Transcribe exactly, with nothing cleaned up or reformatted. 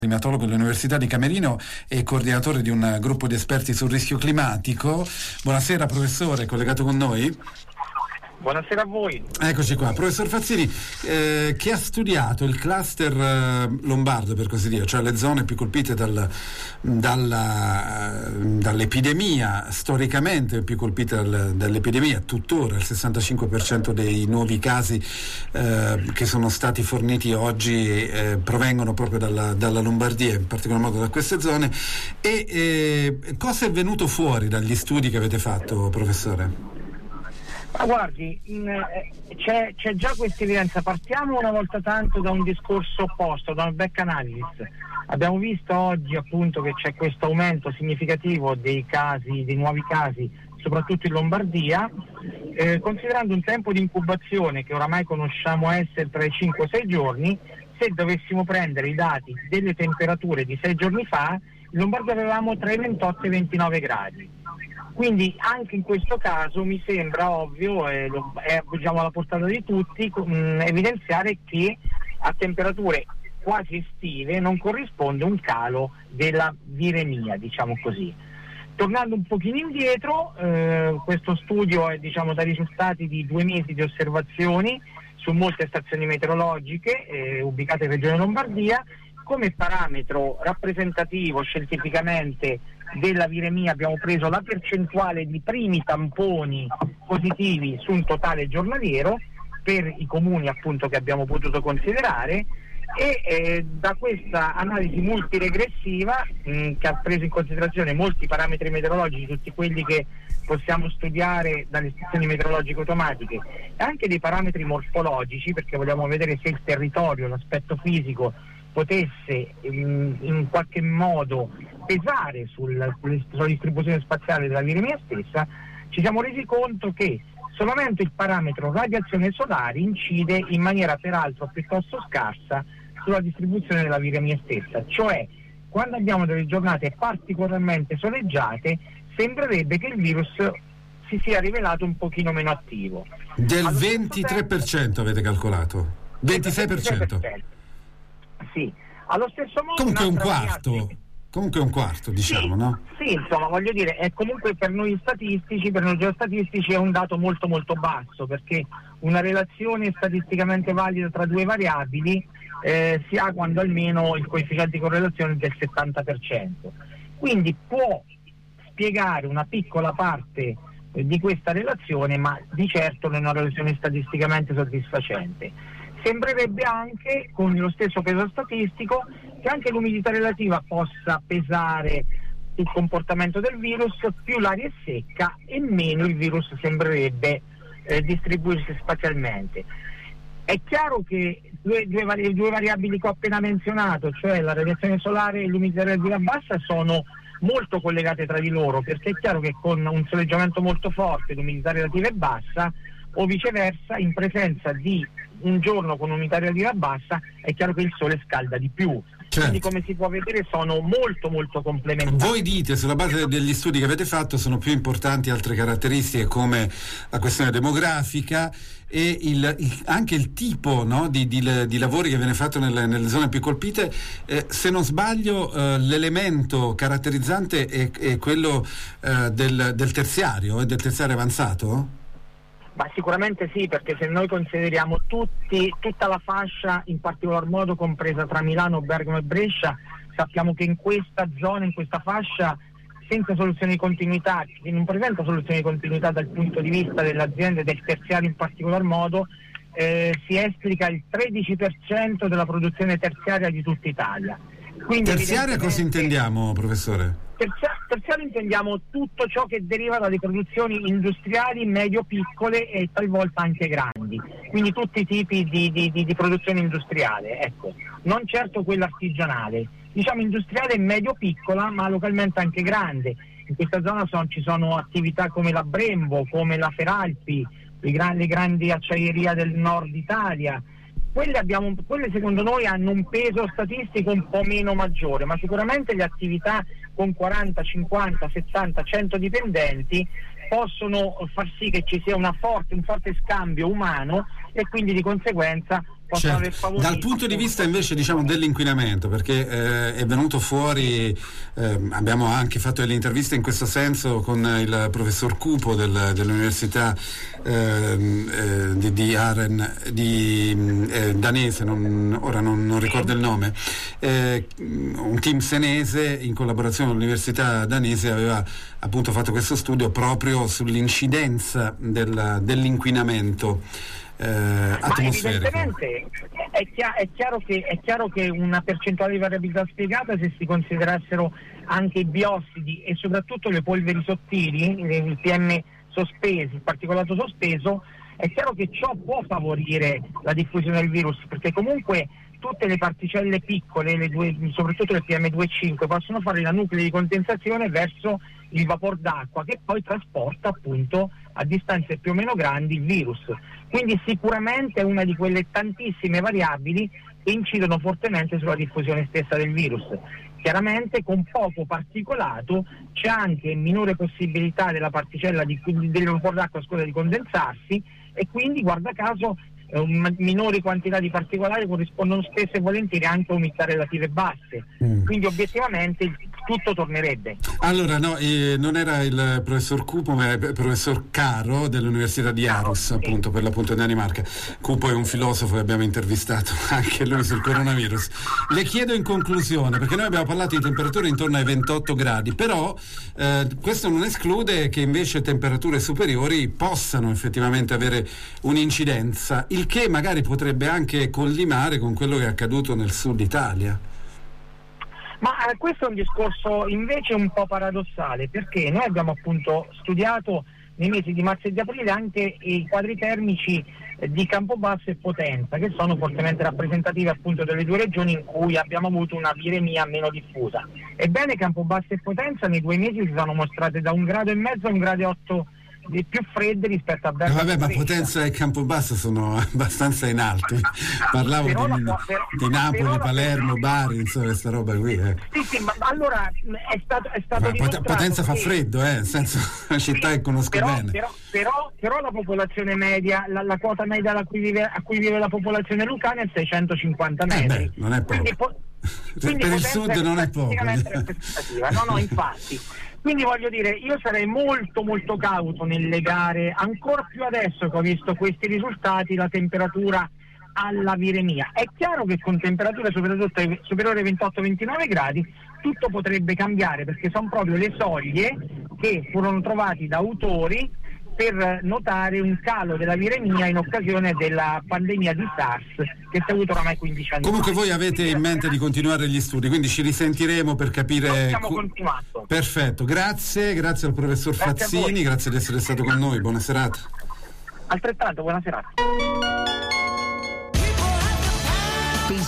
climatologo dell'Università di Camerino e coordinatore di un gruppo di esperti sul rischio climatico. Buonasera professore, collegato con noi. Buonasera a voi. Eccoci qua, professor Fazzini, eh, che ha studiato il cluster eh, lombardo, per così dire, cioè le zone più colpite dal, dalla, dall'epidemia, storicamente più colpite dal, dall'epidemia, tuttora il sessantacinque per cento dei nuovi casi eh, che sono stati forniti oggi eh, provengono proprio dalla, dalla Lombardia, in particolar modo da queste zone. E eh, cosa è venuto fuori dagli studi che avete fatto, professore? Ma guardi, in, eh, c'è, c'è già questa evidenza. Partiamo una volta tanto da un discorso opposto, da una back analysis. Abbiamo visto oggi appunto che c'è questo aumento significativo dei casi, dei nuovi casi, soprattutto in Lombardia, eh, considerando un tempo di incubazione che oramai conosciamo essere tra i cinque e sei giorni. Se dovessimo prendere i dati delle temperature di sei giorni fa, in Lombardia avevamo tra i ventotto e i ventinove gradi. Quindi anche in questo caso mi sembra ovvio, e lo, è diciamo alla portata di tutti, mh, evidenziare che a temperature quasi estive non corrisponde un calo della viremia, diciamo così. Tornando un pochino indietro, eh, questo studio è diciamo dai risultati di due mesi di osservazioni su molte stazioni meteorologiche eh, ubicate in Regione Lombardia. Come parametro rappresentativo scientificamente della viremia abbiamo preso la percentuale di primi tamponi positivi su un totale giornaliero per i comuni appunto che abbiamo potuto considerare e eh, da questa analisi multiregressiva mh, che ha preso in considerazione molti parametri meteorologici, tutti quelli che possiamo studiare dalle stazioni meteorologiche automatiche e anche dei parametri morfologici, perché vogliamo vedere se il territorio, l'aspetto fisico potesse in, in qualche modo pesare sul, sulla distribuzione spaziale della viremia stessa. Ci siamo resi conto che solamente il parametro radiazione solare incide in maniera peraltro piuttosto scarsa sulla distribuzione della viremia stessa, cioè quando abbiamo delle giornate particolarmente soleggiate sembrerebbe che il virus si sia rivelato un pochino meno attivo. Del ventitré per cento avete calcolato? ventisei per cento? Sì, allo stesso modo comunque un quarto variabile... comunque un quarto diciamo, sì, no? Sì, insomma, voglio dire, è comunque per noi statistici, per noi geostatistici è un dato molto molto basso, perché una relazione statisticamente valida tra due variabili eh, si ha quando almeno il coefficiente di correlazione è del settanta per cento, quindi può spiegare una piccola parte eh, di questa relazione, ma di certo non è una relazione statisticamente soddisfacente. Sembrerebbe anche, con lo stesso peso statistico, che anche l'umidità relativa possa pesare sul comportamento del virus. Più l'aria è secca e meno il virus sembrerebbe eh, distribuirsi spazialmente. È chiaro che due, due, vari, due variabili che ho appena menzionato, cioè la radiazione solare e l'umidità relativa bassa, sono molto collegate tra di loro, perché è chiaro che con un soleggiamento molto forte l'umidità relativa è bassa, o viceversa in presenza di un giorno con un'umidità relativa bassa è chiaro che il sole scalda di più. Certo. Quindi come si può vedere sono molto molto complementari. Voi dite, sulla base degli studi che avete fatto, sono più importanti altre caratteristiche come la questione demografica e il, il, anche il tipo, no, di, di, di lavori che viene fatto nelle, nelle zone più colpite. Eh, se non sbaglio eh, l'elemento caratterizzante è, è quello eh, del, del terziario, eh, del terziario avanzato? Ma sicuramente sì, perché se noi consideriamo tutti, tutta la fascia, in particolar modo compresa tra Milano, Bergamo e Brescia, sappiamo che in questa zona, in questa fascia, senza soluzione di continuità, che non presenta soluzione di continuità dal punto di vista delle aziende del terziario in particolar modo, eh, si esplica il tredici per cento della produzione terziaria di tutta Italia. Quindi terziaria cosa intendiamo, professore? Terziario intendiamo tutto ciò che deriva dalle produzioni industriali medio-piccole e talvolta anche grandi, quindi tutti i tipi di, di, di, di produzione industriale, ecco, non certo quella artigianale, diciamo industriale medio-piccola ma localmente anche grande. In questa zona sono, ci sono attività come la Brembo, come la Feralpi, le, gran, le grandi acciaierie del nord Italia. Quelle, abbiamo, quelle secondo noi hanno un peso statistico un po' meno maggiore, ma sicuramente le attività con quaranta, cinquanta, settanta, cento dipendenti possono far sì che ci sia una forte, un forte scambio umano e quindi di conseguenza possono aver favorito. Dal punto di vista invece diciamo dell'inquinamento, perché eh, è venuto fuori, eh, abbiamo anche fatto delle interviste in questo senso con il professor Cupo del, dell'università eh, eh, di, di Aren, di eh, danese, non, ora non, non ricordo il nome, eh, un team senese in collaborazione con l'università danese aveva appunto fatto questo studio proprio sull'incidenza del, dell'inquinamento eh, atmosferico. Ma evidentemente è, chia- è, chiaro che, è chiaro che una percentuale di variabilità spiegata, se si considerassero anche i biossidi e soprattutto le polveri sottili, il P M sospesi, il particolato sospeso, è chiaro che ciò può favorire la diffusione del virus, perché comunque tutte le particelle piccole, le due, soprattutto le P M due virgola cinque, possono fare da nuclei di condensazione verso il vapor d'acqua che poi trasporta appunto a distanze più o meno grandi il virus. Quindi sicuramente è una di quelle tantissime variabili che incidono fortemente sulla diffusione stessa del virus. Chiaramente con poco particolato c'è anche minore possibilità della particella di, del vapor d'acqua scusa, di condensarsi, e quindi guarda caso eh, minori quantità di particolari corrispondono spesso e volentieri anche a umidità relative basse. Mm. Quindi obiettivamente tutto tornerebbe. Allora no, eh, non era il professor Cupo ma il professor Caro dell'Università di Aarhus, Caro, appunto sì. Per l'appunto in Danimarca. Cupo è un filosofo che abbiamo intervistato anche lui sul coronavirus. Le chiedo in conclusione, perché noi abbiamo parlato di temperature intorno ai ventotto gradi, però eh, questo non esclude che invece temperature superiori possano effettivamente avere un'incidenza, il che magari potrebbe anche collimare con quello che è accaduto nel sud Italia. Ma eh, questo è un discorso invece un po' paradossale, perché noi abbiamo appunto studiato nei mesi di marzo e di aprile anche i quadri termici eh, di Campobasso e Potenza, che sono fortemente rappresentativi appunto delle due regioni in cui abbiamo avuto una viremia meno diffusa. Ebbene, Campobasso e Potenza nei due mesi si sono mostrate da un grado e mezzo a un grado e otto di più fredde rispetto a Bergamo. Eh vabbè, ma Potenza e Campobasso sono abbastanza in alto. Parlavo di, la, per, di Napoli, la, Palermo, Bari, insomma, questa roba qui. Eh. Sì, sì, ma allora è stato, è stato ma Potenza fa che, freddo, eh, nel senso una città che conosco però, bene. Però, però, però la popolazione media, la, la quota media a cui, vive, a cui vive la popolazione lucana è seicentocinquanta metri. Eh beh, non è poco. Quindi, po- quindi per il sud non è poco. No, no, infatti. Quindi voglio dire, io sarei molto molto cauto nel legare, ancora più adesso che ho visto questi risultati, la temperatura alla viremia. È chiaro che con temperature soprattutto superiori ai ventotto ventinove gradi tutto potrebbe cambiare, perché sono proprio le soglie che furono trovati da autori per notare un calo della viremia in occasione della pandemia di SARS che si è avuto oramai quindici anni Comunque fa. Voi avete in mente di continuare gli studi, quindi ci risentiremo per capire. Noi stiamo continuando. Perfetto, grazie, grazie al professor Grazie Fazzini, grazie di essere stato con noi, buona serata. Altrettanto, buona serata.